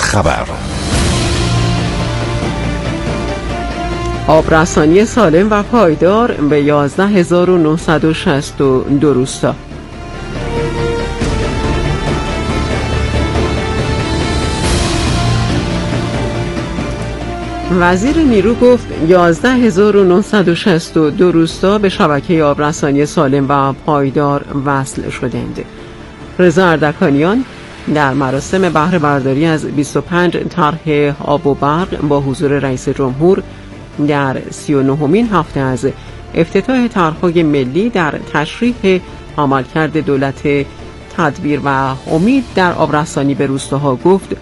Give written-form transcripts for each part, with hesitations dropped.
خبر. آبرسانی سالم و پایدار به 11962 روستا. وزیر نیرو گفت 11962 روستا به شبکه آبرسانی سالم و پایدار وصل شدند. رضا اردکانیان در مراسم بهره برداری از 25 طرح آب و برق با حضور رئیس جمهور در 39مین هفته از افتتاح طرح‌های ملی در تشریح عملکرد دولت تدبیر و امید در آبرسانی به روستاها گفت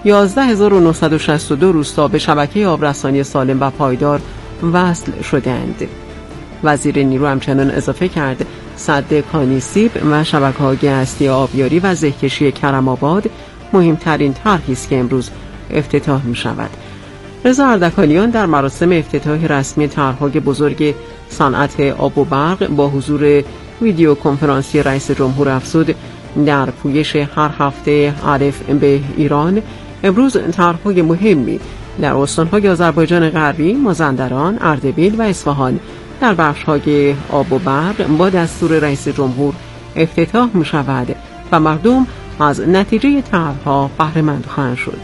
11962 روستا به شبکه آبرسانی سالم و پایدار وصل شدند. وزیر نیرو همچنان اضافه کرد سد کانیسیب و شبکه‌های هستی آبیاری و زهکشی کرم آباد مهمترین طرحی است که امروز افتتاح می شود. رضا اردکانیان در مراسم افتتاح رسمی طرح‌های بزرگ صنعت آب و برق با حضور ویدیو کنفرانسی رئیس جمهور افزود در پویش هر هفته الف به ایران امروز طرح‌های مهمی در استان‌های آذربایجان غربی، مازندران، اردبیل و اصفهان در بخش‌های آب و برق با دستور رئیس جمهور افتتاح می‌شود و مردم از نتیجه طرح‌ها بهره‌مند خواهند شد.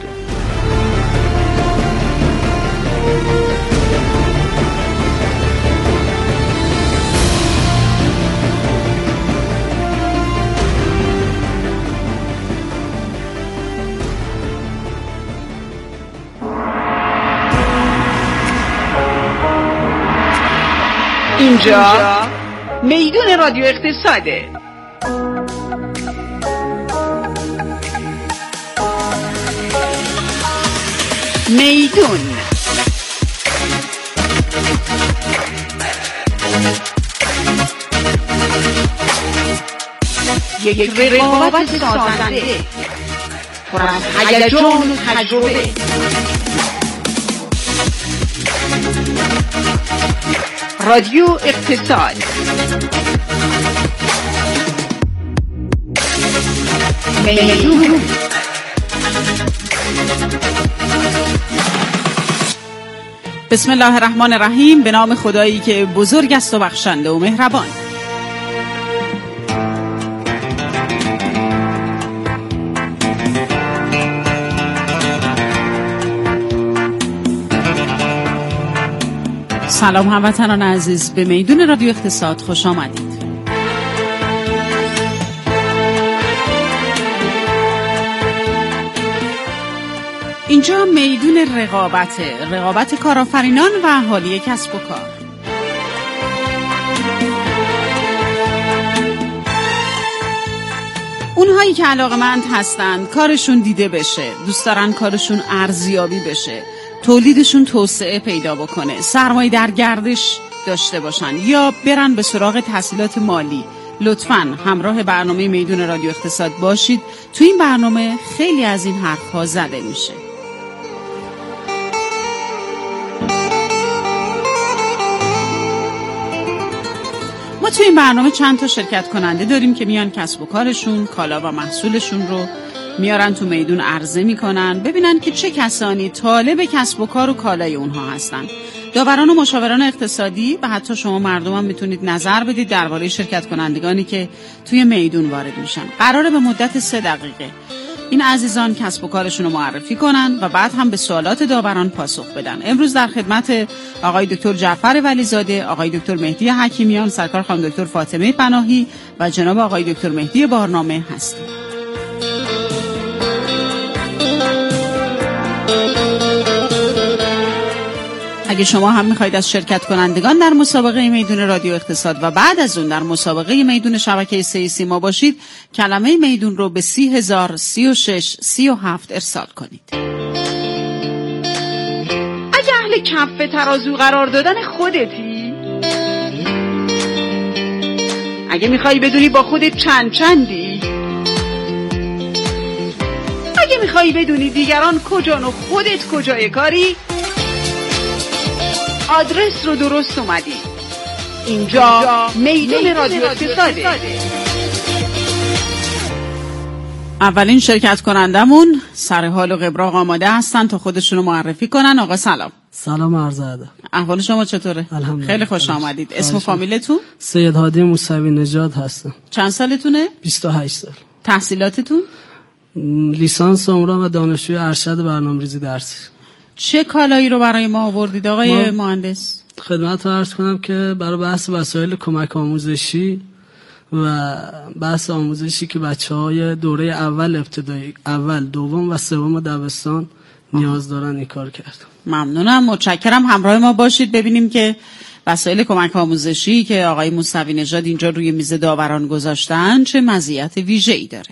اینجا میدون رادیو اقتصاده. میدون یک رقابت سازنده پر از هیجان و تجربه. رادیو اقتصاد. میدون. بسم الله الرحمن الرحیم. به نام خدایی که بزرگ است و بخشنده و مهربان. سلام هموطنان عزیز، به میدون رادیو اقتصاد خوش آمدید. اینجا میدون رقابت کارآفرینان و اهالی کسب و کار. اونهایی که علاقه‌مند هستند کارشون دیده بشه، دوست دارن کارشون ارزیابی بشه، تولیدشون توسعه پیدا بکنه، سرمایه در گردش داشته باشن یا برن به سراغ تحصیلات مالی، لطفاً همراه برنامه میدون رادیو اقتصاد باشید. تو این برنامه خیلی از این حرف‌ها زده میشه. ما تو این برنامه چند تا شرکت کننده داریم که میان کسب و کارشون، کالا و محصولشون رو میارن تو میدون عرضه میکنن، ببینن که چه کسانی طالب کسب و کار و کالای اونها هستن. داوران و مشاوران اقتصادی و حتی شما مردم هم میتونید نظر بدید درباره شرکت کنندگانی که توی میدون وارد میشن. قراره به مدت 3 دقیقه این عزیزان کسب و کارشون رو معرفی کنن و بعد هم به سوالات داوران پاسخ بدن. امروز در خدمت آقای دکتر جعفر ولیزاده، آقای دکتر مهدی حکیمیان، سرکار خانم دکتر فاطمه پناهی و جناب آقای دکتر مهدی بارنامه هستیم. اگه شما هم میخواید از شرکت کنندگان در مسابقه میدون رادیو اقتصاد و بعد از اون در مسابقه میدون شبکه سیما باشید، کلمه میدون رو به 30,036,37 ارسال کنید. اگه اهل کف ترازو قرار دادن خودتی، اگه میخوای بدونی با خودت چندی، اگه میخوای بدونی دیگران کجان و خودت کجای کاری، آدرس رو درست اومدی. اینجا میدون رادیو اقتصاده. اولین شرکت کنندمون سر حال و قبراق آماده هستن تا خودشون رو معرفی کنن. آقا سلام. سلام عرض ادب. احوال شما چطوره؟ الحمدلله. خیلی خوش آمدید. اسم و فامیلتون؟ سید هادی موسوی نژاد هستم. چند سالتونه؟ 28 سال. تحصیلاتتون؟ لیسانس عمران و دانشجوی ارشد برنامه‌ریزی درسی. چه کالایی رو برای ما آوردید آقای مهندس؟ خدمت رو عرض کنم که برای بحث وسایل کمک آموزشی و بحث آموزشی که بچه‌های دوره اول ابتدایی، اول، دوم و سوم دبستان نیاز دارن این کار کردم. ممنونم، متشکرم. همراه ما باشید ببینیم که وسایل کمک آموزشی که آقای موسوی نژاد اینجا روی میز داوران گذاشتن چه مزیت ویژه‌ای داره.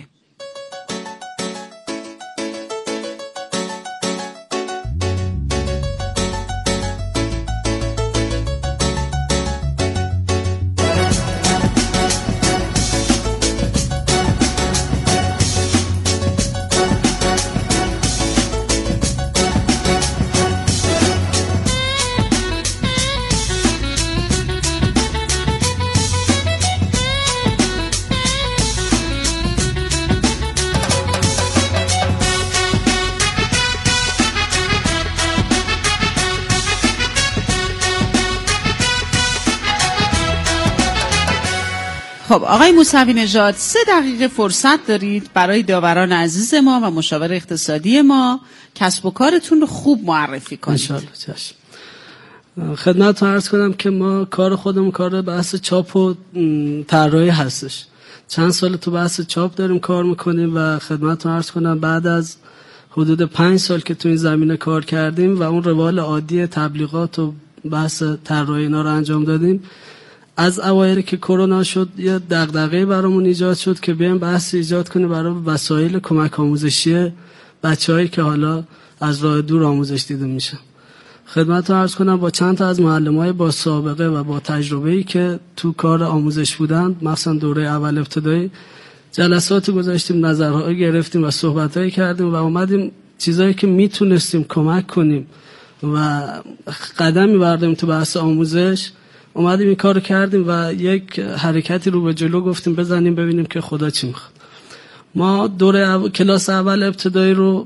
خب آقای موسوی نژاد 3 دقیقه فرصت دارید برای داوران عزیز ما و مشاور اقتصادی ما کسب و کارتون رو خوب معرفی کنید. انشالله. چشم. خدمتتون عرض کنم که ما کار خودمون کار بحث چاپ و طراحی هستش. چند سال تو بحث چاپ داریم کار میکنیم و خدمتتون عرض کنم بعد از حدود 5 سال که تو این زمینه کار کردیم و اون روال عادی تبلیغات و بحث طراحی اینا رو انجام دادیم، از اوایل که کرونا شد یه دغدغه برامون ایجاد شد که بیایم بحث ایجاد کنیم برای وسایل کمک آموزشی بچه‌هایی که حالا از راه دور آموزش دیده میشن. خدمتتون عرض کنم با چند تا از معلمای با سابقه و با تجربه‌ای که تو کار آموزش بودن، مثلا دوره اول ابتدایی، جلسات گذاشتیم، نظرها گرفتیم و صحبتایی کردیم و اومدیم چیزایی که میتونستیم کمک کنیم و قدمی برداریم تو بحث آموزش، اومدیم این کارو کردیم و یک حرکتی رو به جلو گفتیم بزنیم ببینیم که خدا چی میخواد. ما دوره کلاس اول ابتدایی رو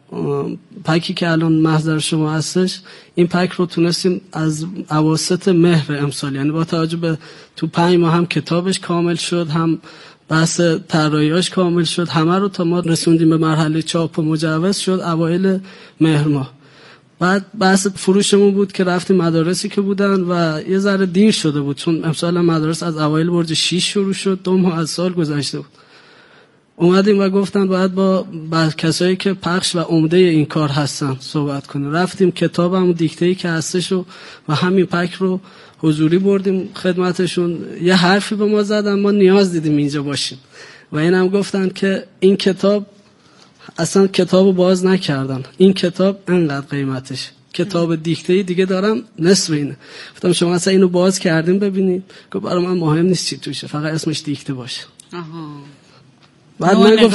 پکی که الان محضر شما هستش، این پک رو تونستیم از اواسط مهر امسال، یعنی با توجه به تو 5 ماه هم کتابش کامل شد، هم بحث طراحیاش کامل شد، همه رو تا ما رسوندیم به مرحله چاپ و مجوز شد اوایل مهر ماه. بعد بحث فروشمون بود که رفتیم مدارسی که بودن و یه ذره دیر شده بود، چون امسال مدارس از اوایل برج 6 شروع شد، 2 ماه از سال گذشته بود. اومدیم و گفتن باید با کسایی که پخش و عمده این کار هستن صحبت کنیم. رفتیم کتابم دیکته‌ای که هستش و همین پک رو حضوری بردیم خدمتشون. یه حرفی به ما زدن، ما نیاز دیدیم اینجا باشیم و اینم گفتن که این کتاب اصلا کتابو باز نکردن، این کتاب انقدر قیمتش، کتاب دیکته‌ای دیگه دارم نصف اینه. گفتم شما اصلا اینو باز کردین ببینید؟ گفت برای من مهم نیست چی توشه، فقط اسمش دیکته باشه. بعد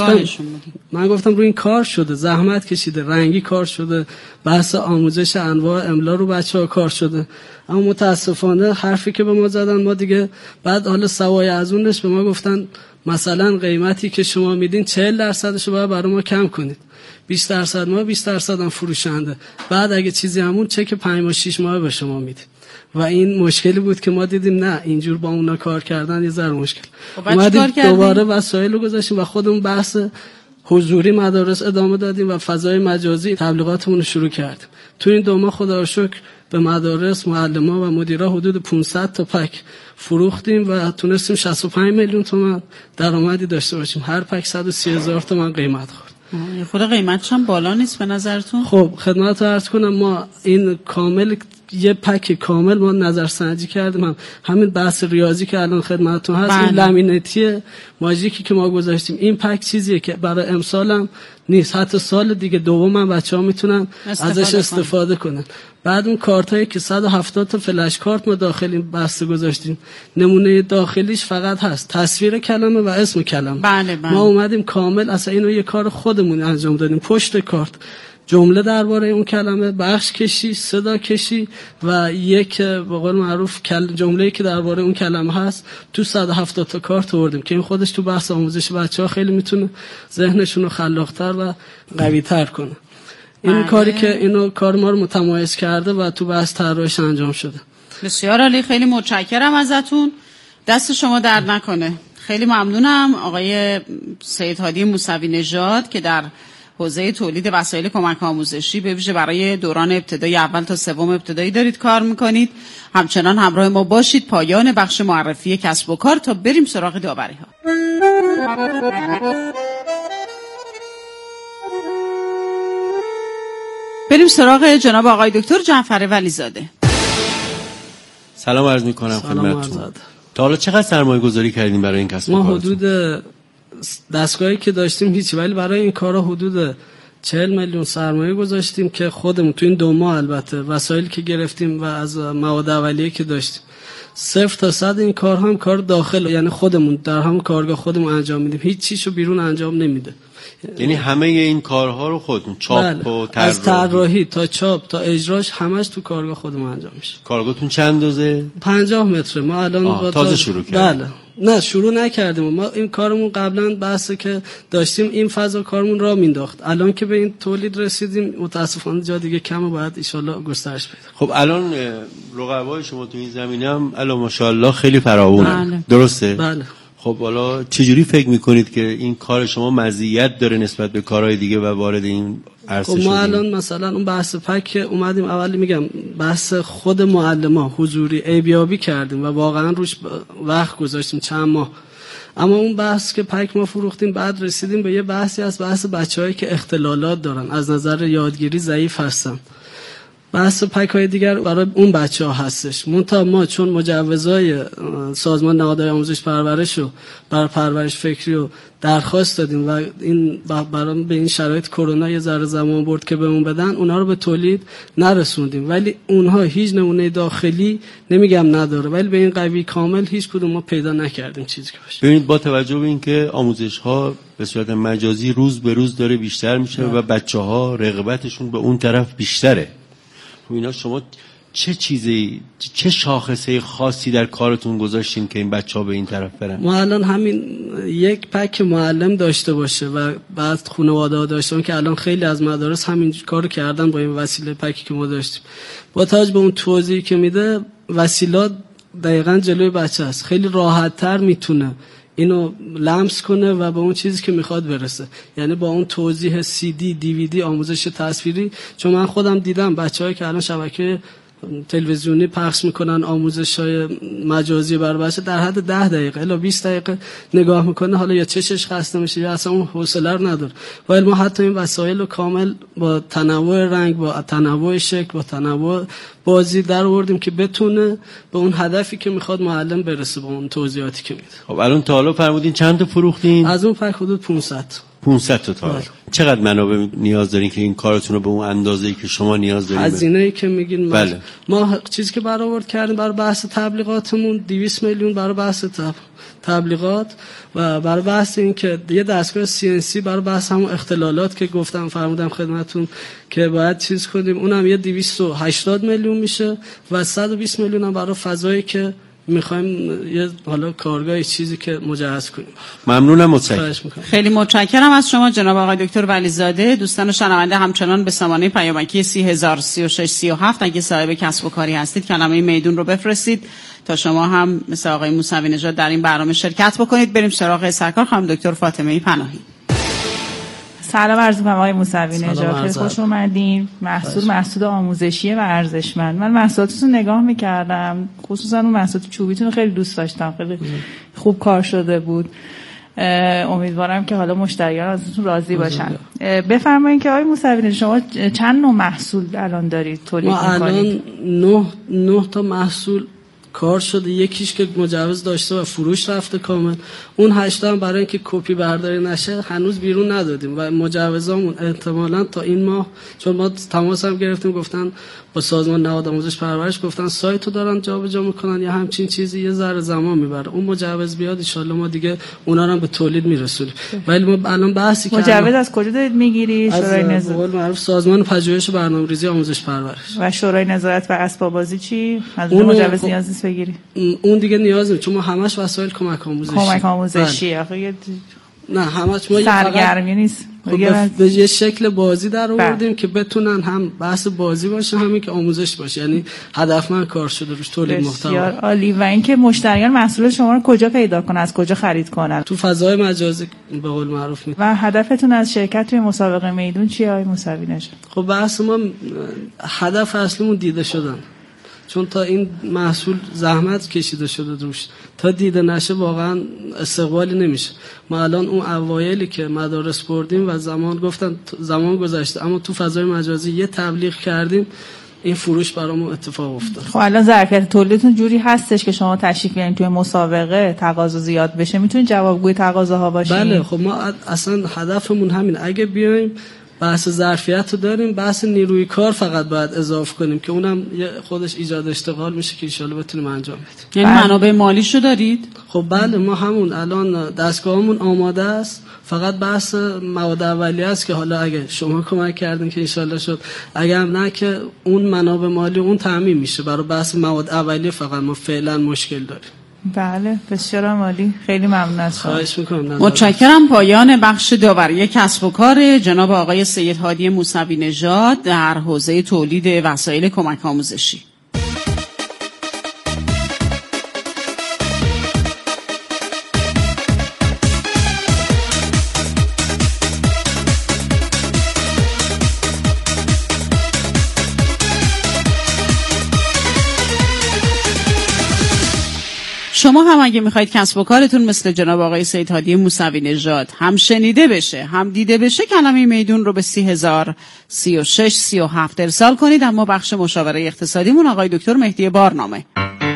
من گفتم روی این کار شده، زحمت کشیده، رنگی کار شده، بحث آموزش انواع املا رو بچه‌ها کار شده، اما متاسفانه حرفی که به ما زدن ما دیگه بعد حالا سوای از اونش به ما گفتن مثلا قیمتی که شما میدین 40% رو باید برای ما کم کنید، 20% ما 20% هم فروشنده، بعد اگه چیزی همون چک 5 ماه 6 ماه به شما میدیم. و این مشکلی بود که ما دیدیم نه اینجور با اونا کار کردن یه ذره مشکل. اومدیم دوباره وسایل رو گذاشتیم و خودمون بحث حضوری مدارس ادامه دادیم و فضای مجازی تبلیغاتمون رو شروع کردیم. تو این 2 ماه خدا رو شکر به مدارس، معلما و مدیرا حدود 500 تا پک فروختیم و تونستیم 65 میلیون تومان درآمدی داشته باشیم. هر پک 130,000 تومان قیمت خورد. خود قیمتش هم بالا نیست به نظرتون؟ خب خدمت رو عرض کنم، ما این کامل یه پک کامل ما نظرسنجی کردیم، همین بحث ریاضی که الان خدمتتون هست، این لامینتی ماژیکی که ما گذاشتیم، این پک چیزیه که برای امسال هم نیست، حتی سال دیگه دوم هم بچه‌ها میتونن ازش استفاده کنن. بعد اون کارتایی که 170 تا فلش کارت ما داخل این بسته گذاشتیم، نمونه داخلیش فقط هست تصویر کلمه و اسم کلمه. بله. ما اومدیم کامل اصلا اینو یه کار خودمون انجام دادیم. پشت کارت جمله درباره اون کلمه، بخش کشی، صدا کشی و یک به قول معروف جمله‌ای که درباره اون کلمه هست تو 170 تا کارت آوردیم که این خودش تو بحث آموزش بچه‌ها خیلی میتونه ذهنشون رو خلاق‌تر و قوی‌تر کنه. این کاری که اینو کار ما رو متمایز کرده و تو بحث طراحیش انجام شده. بسیار عالی، خیلی متشکرم ازتون. دست شما درد نکنه. خیلی ممنونم آقای سید هادی موسوی نژاد که در حوزه تولید وسایل کمک آموزشی به ویژه برای دوران ابتدایی اول تا سوم ابتدایی دارید کار میکنید. همچنان همراه ما باشید. پایان بخش معرفی کسب و کار تا بریم سراغ داوری ها. بریم سراغ جناب آقای دکتر جعفر ولیزاده. سلام عرض میکنم خدمتتون. تا حالا چقدر سرمایه گذاری کردیم برای این کسب و کارتون؟ ما حدود دستگاهی که داشتیم هیچی، ولی برای این کارا حدود 40 میلیون سرمایه گذاشتیم که خودمون تو این 2 ماه البته وسایلی که گرفتیم و از مواد اولیه که داشتیم 0 تا 100 این کار هم کار داخل، یعنی خودمون در همون کارگاه خودمون انجام میدیم، هیچ چیزو بیرون انجام نمیده. یعنی همه این کارها رو خودتون چاپ و طراحی، از طراحی تا چاپ تا اجراش همش تو کارگاه خودمون انجام میشه. کارگاهتون چند دوزه؟ 50 متره. ما الان تازه شروع کردیم. بله. نه شروع نکردیم. ما این کارمون قبلا بحثی که داشتیم این فضا کارمون را مینداخت. الان که به این تولید رسیدیم متاسفانه جا دیگه کمه، باید ان شاءالله گسترش پیدا. خب الان رقبای شما تو این زمینه هم الان ماشاءالله خیلی فراوونه. بله. درسته؟ بله. خب حالا چجوری فکر میکنید که این کار شما مزیت داره نسبت به کارهای دیگه و وارد این عرصه شدید؟ خب ما الان مثلا اون بحث پک اومدیم، اولی میگم بحث خود معلمان حضوری عیبیابی کردیم و واقعا روش وقت گذاشتیم چند ماه. اما اون بحث که پک ما فروختیم، بعد رسیدیم به یه بحثی از بحث بچه‌هایی که اختلالات دارن، از نظر یادگیری ضعیف هستن. بحث پک‌های دیگر برای اون بچه‌ها هستش. منتها ما چون مجوزهای سازمان نهادهای آموزش پرورش رو برای پرورش فکری رو درخواست دادیم و این برای به این شرایط کرونا یه ذره زمان برد که بهمون بدن، اونها رو به تولید نرسوندیم. ولی اونها هیچ نمونه داخلی نمیگم نداره، ولی به این قوی کامل هیچ کدوم ما پیدا نکردیم چیزی که باشه. ببینید با توجه به اینکه آموزش‌ها به صورت مجازی روز به روز داره بیشتر میشه و بچه‌ها رغبتشون به اون طرف بیشتره، اینا شما چه شاخصه خاصی در کارتون گذاشتین که این بچه‌ها به این طرف برن؟ ما الان همین یک پک معلم داشته باشه و بعد خانواده‌ها داشتن که الان خیلی از مدارس همین کارو کردن با این وسیله پکی که ما داشتیم. با توجه به اون توضیحی که میده، وسیلات دقیقاً جلوی بچه است، خیلی راحت‌تر میتونه اینو لمس کنه و به اون چیزی که میخواد برسه. یعنی با اون توضیح CD DVD آموزش تصویری، چون من خودم دیدم بچه‌هایی که الان شبکه تلویزیونی پخش میکنن آموزش‌های مجازی برای بچه در حد 10 دقیقه الی 20 دقیقه نگاه میکنه، حالا یا چشش خسته میشه یا اصلا اون حوصله رو نداره. ولی ما حتی این وسایل رو کامل با تنوع رنگ، با تنوع شکل، با تنوع بازی در آوردیم که بتونه به اون هدفی که میخواد معلم برسه با اون توضیحاتی که میده. خب الان تا حالا فرمودین چند تا فروختین؟ از اون پک حدود 500 تا حالا. چقدر منابع نیاز دارین که این کارتون رو به اون اندازه‌ای که شما نیاز دارین؟ هزینه‌ای که میگین بله. ما چیزی که برآورد کردیم برای بحث تبلیغاتمون 200 میلیون برای بحث تبلیغات و برای بحث این که یه دستگاه CNC برای بحث همون اختلالات که گفتم فرمودم خدمتتون که باید چیز کنیم، اونم یه 280 میلیون میشه و 120 میلیون هم برای فضایی که میخوایم یه حالا کارگاه چیزی که مجهز کنیم. ممنونم، متشکرم. خیلی متشکرم از شما جناب آقای دکتر ولیزاده. دوستان شنونده همچنان به سامانه پیامکی 3003637 اگه صاحب کسب و کاری هستید کلمه میدون رو بفرستید تا شما هم مثل آقای موسوی نژاد در این برنامه شرکت بکنید. بریم سراغ سرکار خانم دکتر فاطمه پناهی. سلام عرض می‌کنم آقای موسوی نژاد، خیلی خوش اومدین. محصول آموزشی و ارزشمند. من محصولاتتون نگاه می‌کردم، خصوصا اون محصولات چوبیتون خیلی دوست داشتم، خیلی خوب کار شده بود. امیدوارم که حالا مشتریان ازتون راضی باشن. بفرمایید که آقای موسوی نژاد شما چند نوع محصول الان دارید تولید می‌کنید؟ ما الان 9 تا محصول کار شده، یکیش که مجوز داشته و فروش رفته کامل، اون 8 هم برای اینکه کپی برداری نشه هنوز بیرون ندادیم و مجوزامون احتمالاً تا این ماه، چون ما تماس هم گرفتیم گفتن با سازمان نهاد آموزش پرورش گفتن سایتو دارن جابجا میکنن یا همچین چیزی، یه ذره زمان میبره. اون مجوز بیاد ان شاءالله ما دیگه اونا رو هم به تولید میرسونیم. ولی ما الان بحثی که مجوز از کجا دارید میگیری؟ شورای نظارت معروف سازمان پژوهش برنامه‌ریزی آموزش پرورش. و شورای نظارت و اسباب بازی چی؟ از اون مجوز نیاز نیست بگیری؟ اون دیگه نیاز نیست چون ما همش وسایل کمک آموزشی آخه نه همش ما سرگرمی نیست. به یه شکل بازی در آوردیم که بتونن هم بحث بازی باشه همین که آموزش باشه، یعنی هدفمند کار شده روش تولید محتوا. بسیار عالی. و اینکه مشتریان محصول شما رو کجا پیدا کنن، از کجا خرید کنن؟ تو فضای مجازی به قول معروف و هدفتون از شرکت توی مسابقه میدون چیه آقای موسوی نژاد؟ خب بحث ما هدف اصلیمون دیده شدن، چون تا این محصول زحمت کشیده شده روش، تا دیده نشه واقعا استقبالی نمیشه. ما الان اون اوایلی که مدارس بردیم و زمان گذشته، اما تو فضای مجازی یه تبلیغ کردیم، این فروش برامون اتفاق افتاد. خب الان ظرفیت تولیدتون جوری هستش که شما تشریف بیارین توی مسابقه تقاضا زیاد بشه، میتونید جوابگوی تقاضاها باشین؟ بله. خب ما اصلا هدفمون همین، اگه بیایم بحث ظرفیت رو داریم، بحث نیروی کار فقط باید اضافه کنیم که اونم خودش ایجاد اشتغال میشه که ان شاءالله بتونیم انجام بدیم. یعنی منابع مالیشو دارید؟ خب بله، ما همون الان دستگاهمون آماده است، فقط بحث مواد اولیه است که حالا اگه شما کمک کردین که ان شاءالله شد، اگه هم نه که اون منابع مالی اون تامین میشه. برای بحث مواد اولیه فقط ما فعلا مشکل داریم. بله بسیار عالی، خیلی ممنون از شما. خواهش می‌کنم. متشکرم. پایان بخش داوری کسب و کار جناب آقای سید هادی موسوی نژاد در حوزه تولید وسایل کمک آموزشی. شما هم اگه میخواید کسب و کارتون مثل جناب آقای سید هادی موسوی نژاد هم شنیده بشه هم دیده بشه، کلمه میدون رو به 30,036-37 ارسال کنید. اما بخش مشاوره اقتصادیمون آقای دکتر مهدی بارنامه.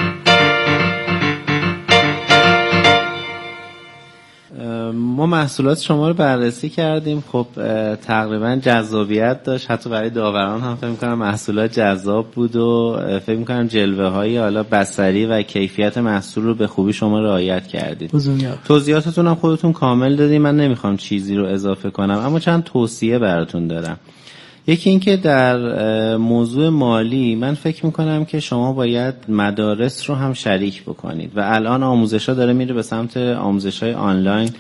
ما محصولات شما رو بررسی کردیم. خب تقریبا جذابیت داشت، حتی برای داوران هم فکر می‌کنم محصولات جذاب بود و فکر می‌کنم جلوه‌های حالا بصری و کیفیت محصول رو به خوبی شما رعایت کردید. توضیحاتتون هم خودتون کامل دادید، من نمی‌خوام چیزی رو اضافه کنم، اما چند توصیه براتون دارم. یکی این که در موضوع مالی من فکر میکنم که شما باید مدارس رو هم شریک بکنید و الان آموزش ها داره میره به سمت آموزش های آنلاین.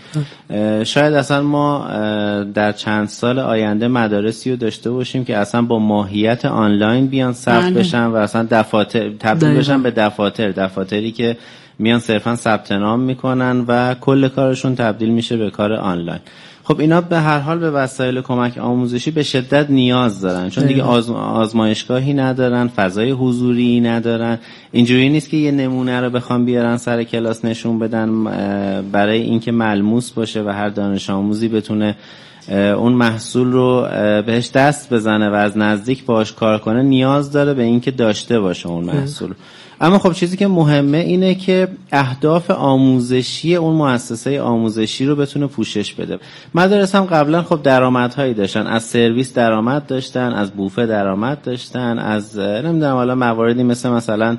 شاید اصلا ما در چند سال آینده مدارسی رو داشته باشیم که اصلا با ماهیت آنلاین بیان ثبت بشن و اصلا دفاتر تبدیل بشن به دفاتری که میان صرفا ثبت نام میکنن و کل کارشون تبدیل میشه به کار آنلاین. خب اینا به هر حال به وسایل کمک آموزشی به شدت نیاز دارن، چون دیگه آزمایشگاهی ندارن، فضای حضوری ندارن. اینجوری نیست که یه نمونه رو بخوام بیارن سر کلاس نشون بدن برای اینکه ملموس باشه و هر دانش آموزی بتونه اون محصول رو بهش دست بزنه و از نزدیک باهاش کار کنه. نیاز داره به اینکه داشته باشه اون محصول. اما خب چیزی که مهمه اینه که اهداف آموزشی اون مؤسسه آموزشی رو بتونه پوشش بده. مدارس هم قبلا خب درآمدهایی داشتن، از سرویس درآمد داشتن، از بوفه درآمد داشتن، از نمیدونم حالا مواردی مثلا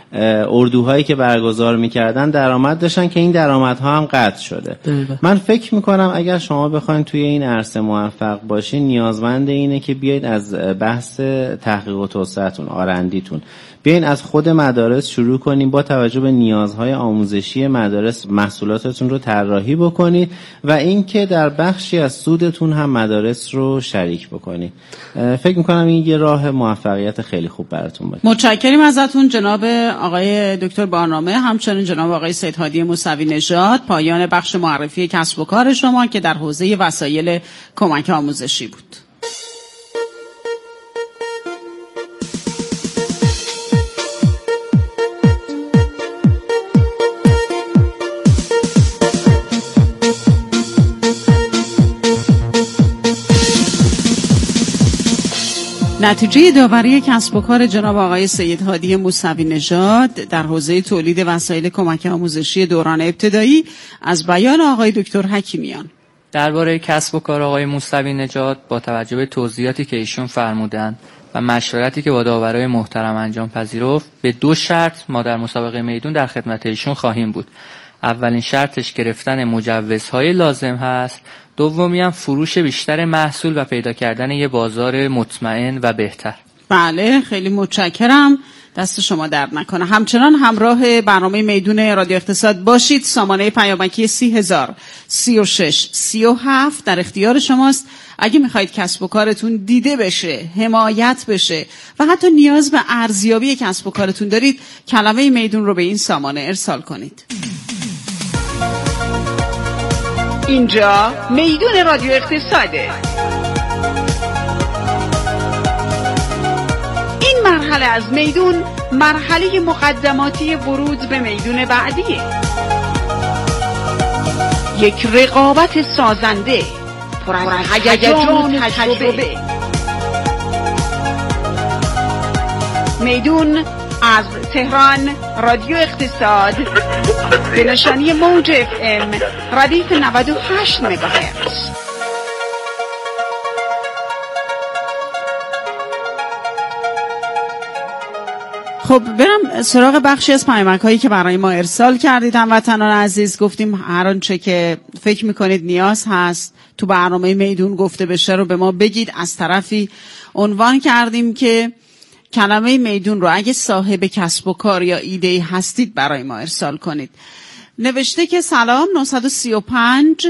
اردوهایی که برگزار میکردن درآمد داشتن که این درآمدها هم قطع شده. من فکر میکنم اگر شما بخواید توی این عرصه موفق باشین، نیازمند اینه که بیاید از بحث تحقیق و توسعه‌تون، آرندیتون، بیاین از خود مدارس شروع کنیم، با توجه به نیازهای آموزشی مدارس محصولاتتون رو طراحی بکنید و اینکه در بخشی از سودتون هم مدارس رو شریک بکنید. فکر میکنم این یه راه موفقیت خیلی خوب براتون باشه. متشکریم ازتون جناب آقای دکتر بارنامه، همچنین جناب آقای سید هادی موسوی نژاد. پایان بخش معرفی کسب و کار شما که در حوزه وسایل کمک آموزشی بود. نتیجه داوری کسب و کار جناب آقای سید هادی موسوی نژاد در حوزه تولید وسایل کمک آموزشی دوران ابتدایی از بیان آقای دکتر حکیمیان. درباره کسب و کار آقای موسوی نژاد با توجه به توضیحاتی که ایشون فرمودند و مشورتی که با داورای محترم انجام پذیرفت، به 2 شرط ما در مسابقه میدون در خدمت ایشون خواهیم بود. اولین شرطش گرفتن مجوزهای لازم هست، دومی هم فروش بیشتر محصول و پیدا کردن یه بازار مطمئن و بهتر. بله، خیلی متشکرم، دست شما درد نکنه. همچنان همراه برنامه میدون رادیو اقتصاد باشید. سامانه پیامکی 30,000 36 37 در اختیار شماست. اگه میخواید کسب و کارتون دیده بشه، حمایت بشه و حتی نیاز به ارزیابی کسب و کارتون دارید، کلمه میدون رو به این سامانه ارسال کنید. اینجا میدون رادیو اقتصاده. این مرحله از میدون مرحله مقدماتی ورود به میدون بعدیه. یک رقابت سازنده پر از هیجان و تجربه. میدون از تهران رادیو اقتصاد به نشانی موج FM ردیف 98 مگاهرتز. خب برم سراغ بخشی از پیامک هایی که برای ما ارسال کردید. هموطنان عزیز، گفتیم هر آنچه که فکر میکنید نیاز هست تو برنامه میدون گفته بشه رو به ما بگید. از طرفی عنوان کردیم که کلمه میدون رو اگه صاحب کسب و کار یا ایده‌ای هستید برای ما ارسال کنید. نوشته که سلام 935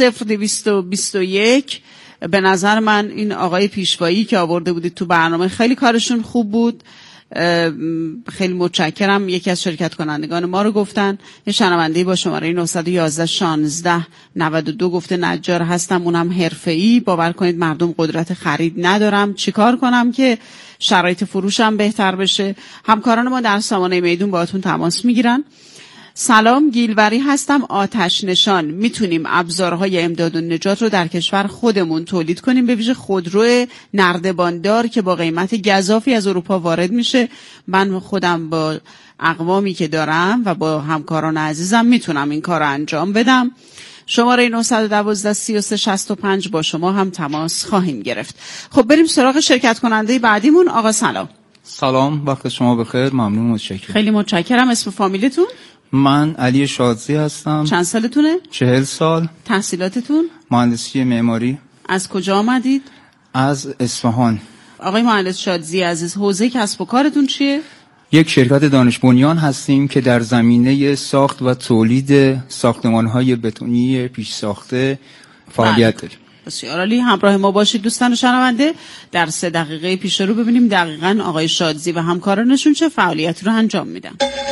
0221. به نظر من این آقای پیشوایی که آورده بودید تو برنامه خیلی کارشون خوب بود، خیلی متشکرم. یکی از شرکت کنندگان ما رو گفتن. یه شنونده با شماره 911 16 92 گفته نجار هستم، اونم حرفه‌ای. باور کنید مردم قدرت خرید ندارم، چیکار کنم که شرایط فروشم بهتر بشه؟ همکاران ما در سامانه میدون باهاتون تماس میگیرن. سلام، گیلوری هستم، آتش نشان. میتونیم ابزارهای امداد و نجات رو در کشور خودمون تولید کنیم، به ویژه خودرو نردباندار که با قیمت گزافی از اروپا وارد میشه. من خودم با اقوامی که دارم و با همکاران عزیزم میتونم این کار رو انجام بدم. شماره 912 33 65 با شما هم تماس خواهیم گرفت. خب بریم سراغ شرکت کننده بعدیمون. آقا سلام. سلام، وقت شما بخیر. ممنون، متشکرم. خیلی متشکرم. اسم فامیلتون؟ من علی شادزی هستم. چند سالتونه؟ 40 سال. تحصیلاتتون؟ مهندسی معماری. از کجا آمدید؟ از اصفهان. آقای مهندس شادزی عزیز، حوزه کسب و کارتون چیه؟ یک شرکت دانش بنیان هستیم که در زمینه ساخت و تولید ساختمان‌های بتونی پیش ساخته فعالیت داریم. بسیار عالی. همراه ما باشید دوستان شنونده. در 3 دقیقه پیش رو ببینیم دقیقاً آقای شادزی و همکارانشون چه فعالیتی رو انجام میدن.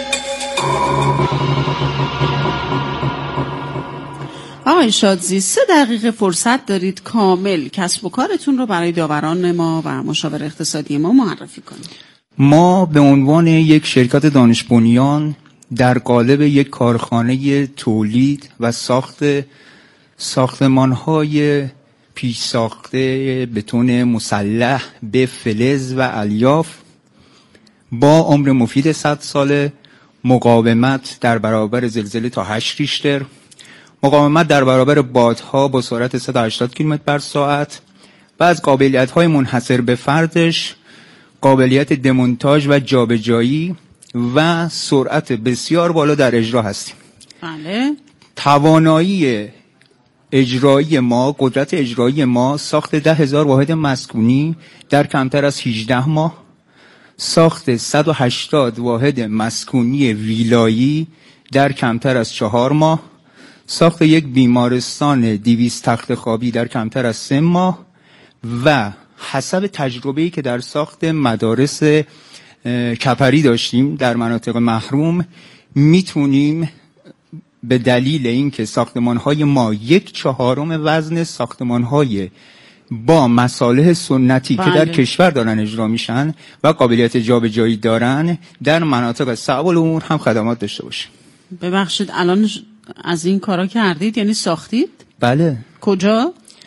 آقای شادزی 3 دقیقه فرصت دارید کامل کسب و کارتون رو برای داوران ما و مشاور اقتصادی ما معرفی کنید. ما به عنوان یک شرکت دانش بنیان در قالب یک کارخانه تولید و ساخت ساختمان‌های پیش ساخته بتون مسلح به فلز و الیاف با عمر مفید 100 ساله، مقاومت در برابر زلزله تا 8 ریشتر، مقاومت در برابر بادها با سرعت 180 کیلومتر بر ساعت و از قابلیت‌های منحصر به فردش قابلیت دمونتاژ و جابجایی و سرعت بسیار بالا در اجرا هستیم. بله. توانایی اجرایی ما، قدرت اجرایی ما ساخت 10,000 واحد مسکونی در کمتر از 18 ماه، ساخت 180 واحد مسکونی ویلایی در کمتر از 4 ماه، ساخت یک بیمارستان 200 تخت خوابی در کمتر از 3 ماه و حسب تجربه‌ای که در ساخت مدارس کپری داشتیم در مناطق محروم، میتونیم به دلیل اینکه ساختمان‌های ما 1/4 وزن ساختمان‌های با مصالح سنتی که در کشور دارن اجرا میشن و قابلیت جابجایی دارن در مناطق صعب الامور هم خدمات داشته باشیم. ببخشید الان از این کارا کردید، یعنی ساختید؟ بله. کجا؟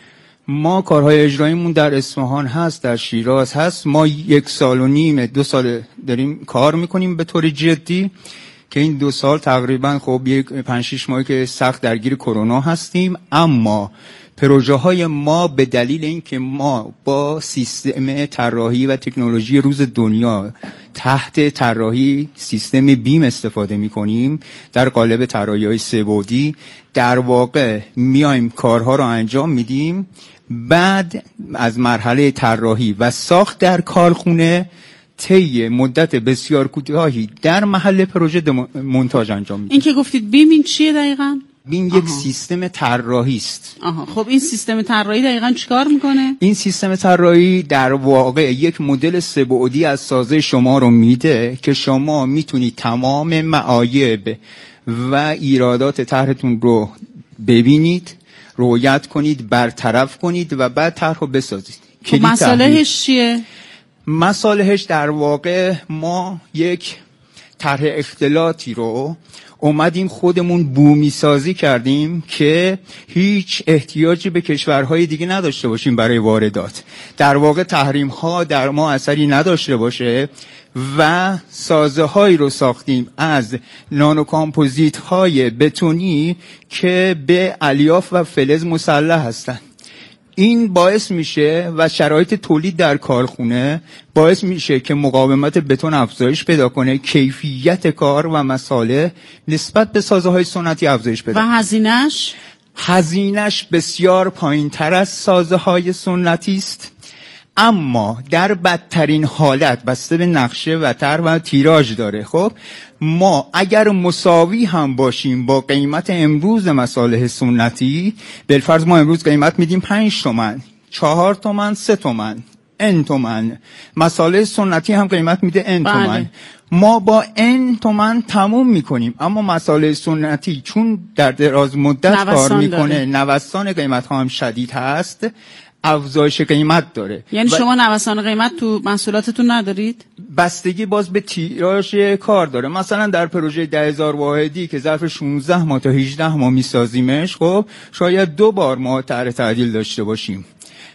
ما کارهای اجراییمون در اصفهان هست، در شیراز هست. ما 1.5 سال 2 سال داریم کار میکنیم به طور جدی که این 2 سال تقریبا خب 5-6 ماهی که سخت درگیر کرونا هستیم، اما پروژه های ما به دلیل اینکه ما با سیستم طراحی و تکنولوژی روز دنیا تحت طراحی سیستم بیم استفاده میکنیم در قالب طراحی‌های 3 بعدی، در واقع میایم کارها رو انجام میدیم، بعد از مرحله طراحی و ساخت در کارخونه طی مدت بسیار کوتاهی در محل پروژه مونتاژ انجام میدیم. این که گفتید بیم، این چیه دقیقاً؟ بیم یک سیستم طراحی است. خب این سیستم طراحی دقیقاً چیکار میکنه؟ این سیستم طراحی در واقع یک مدل 3 بعدی از سازه شما رو میده که شما میتونید تمام معایب و ایرادات طرحتون رو ببینید، رؤیت کنید، برطرف کنید و بعد طرح رو بسازید. مصالحش چیه؟ مصالحش در واقع ما یک طرح اختلاطی رو اومدیم خودمون بومی سازی کردیم که هیچ احتیاجی به کشورهای دیگه نداشته باشیم برای واردات، در واقع تحریم ها در ما اثری نداشته باشه و سازه هایی رو ساختیم از نانو کامپوزیت های بتونی که به الیاف و فلز مسلح هستن. این باعث میشه و شرایط تولید در کارخونه باعث میشه که مقاومت بتون افزایش پیدا کنه، کیفیت کار و مصالح نسبت به سازه‌های سنتی افزایش پیدا کنه. و هزینه‌اش بسیار پایین‌تر از سازه‌های سنتی است، اما در بدترین حالت بسته به نقشه و طرح و تیراژ داره. خب ما اگر مساوی هم باشیم با قیمت امروز مصالح سنتی، بالفرض ما امروز قیمت میدیم 5 تومن، 4 تومن، 3 تومن، n تومن، مصالح سنتی هم قیمت میده n تومن، ما با n تومن تموم میکنیم، اما مصالح سنتی چون در دراز مدت کار میکنه، نوسان قیمت ها هم شدید هست، افزایش قیمت داره. یعنی شما نوسان قیمت تو محصولاتتون ندارید؟ بستگی باز به تیراژ کار داره. مثلا در پروژه 10,000 واحدی که ظرف 16 ماه تا 18 ماه میسازیمش، خب شاید 2 بار ما طرح تعدیل داشته باشیم،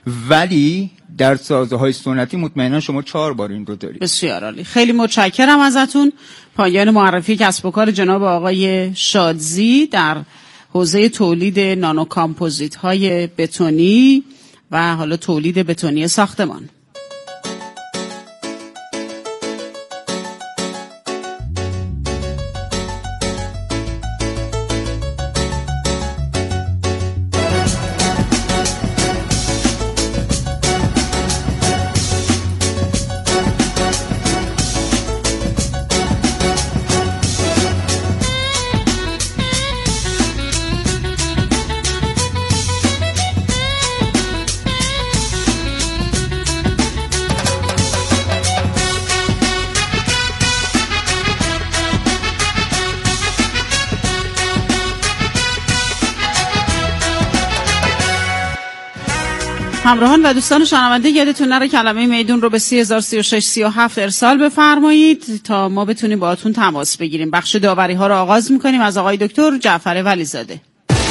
ولی در سازه‌های سنتی مطمئنا شما 4 بار این رو دارید. بسیار عالی، خیلی متشکرم ازتون. پایان معرفی کسب و کار جناب آقای شادزی در حوزه تولید نانو کامپوزیت های بتونی و حالا تولید بتونی ساختمان. همراهان و دوستان شنونده، یادتون نره کلمه میدون رو به 303637 ارسال بفرمایید تا ما بتونیم باهاتون تماس بگیریم. بخش داوری ها رو آغاز میکنیم از آقای دکتر جعفر ولیزاده.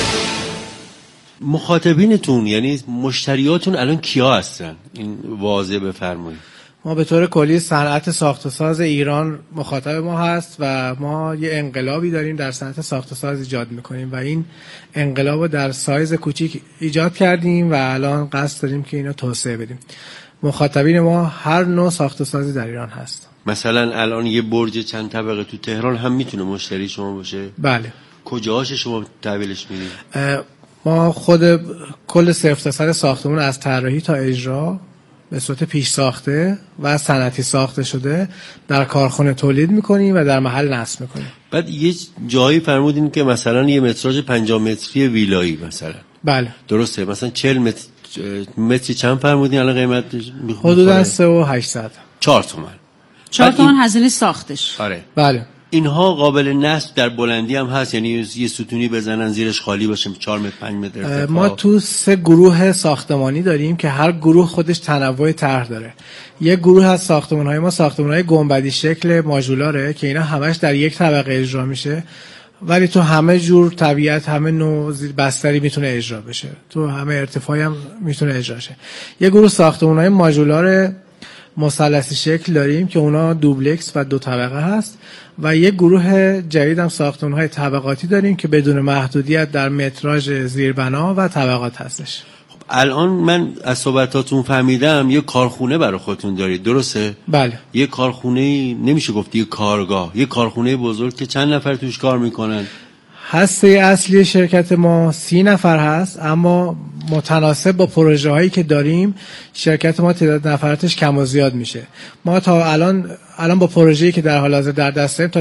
مخاطبینتون یعنی مشتریاتون الان کیا هستن؟ این واضح بفرمایید. ما به طور کلی صنعت ساخت و ساز ایران مخاطب ما هست و ما یه انقلابی داریم در صنعت ساخت و ساز ایجاد میکنیم و این انقلاب رو در سایز کوچیک ایجاد کردیم و الان قصد داریم که اینو توسعه بدیم. مخاطبین ما هر نوع ساخت و سازی در ایران هست. مثلا الان یه برج چند طبقه تو تهران هم میتونه مشتری شما باشه؟ بله. کجاهاش شما تحویلش میدید؟ ما خود کل صرف تا صد ساختمون از طراحی تا اجرا به صورت پیش ساخته و صنعتی ساخته شده در کارخانه تولید میکنیم و در محل نصب میکنیم. بعد یه جایی فرمودین که مثلا یه متراژ 50 متری ویلایی مثلا. بله. درسته. مثلا 40 متری چند فرمودین الان قیمتش؟ حدوداً 3800. 4 تومن. 4 تومن هزینه ساختش. آره. بله. اینها قابل نصب در بلندی هم هست، یعنی یه ستونی بزنن زیرش خالی باشه 4 متر 5 متر ارتفاع. ما تو 3 گروه ساختمانی داریم که هر گروه خودش تنوع طرح داره. یک گروه از ساختمان‌های ما ساختمان‌های گنبدی شکل ماژولاره که اینا همش در یک طبقه اجرا میشه ولی تو همه جور طبیعت، همه نوع بستری میتونه اجرا بشه، تو همه ارتفاعی هم میتونه اجرا شه. یه گروه ساختمان‌های ماژولار مثلثی شکل داریم که اونا دوبلکس و 2 طبقه هست و یک گروه جدید هم ساختمان‌های طبقاتی داریم که بدون محدودیت در متراژ زیربنا و طبقات هستش. الان من از صحبتاتون فهمیدم یه کارخونه برای خودتون دارید، درسته؟ بله. یه کارخونه، نمیشه گفت یه کارگاه، یه کارخونه بزرگ که چند نفر توش کار میکنن؟ هسته اصلی شرکت ما 30 نفر هست، اما متناسب با پروژه هایی که داریم شرکت ما تعداد نفراتش کم و زیاد میشه. ما تا الان با پروژه‌ای که در حال حاضر در دست داریم تا